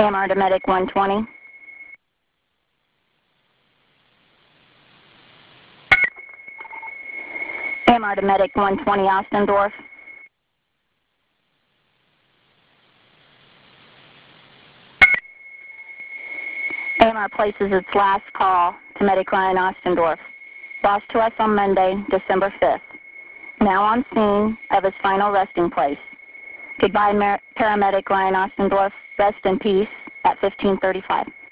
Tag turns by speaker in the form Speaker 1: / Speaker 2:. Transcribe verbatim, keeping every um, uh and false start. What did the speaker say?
Speaker 1: A M R to Medic one twenty. A M R to Medic one twenty, Ostendorf. A M R places its last call to Medic Ryan Ostendorf. Lost to us on Monday, December fifth. Now on scene of his final resting place. Goodbye, Mar- paramedic Ryan Ostendorf. Rest in peace at fifteen thirty-five.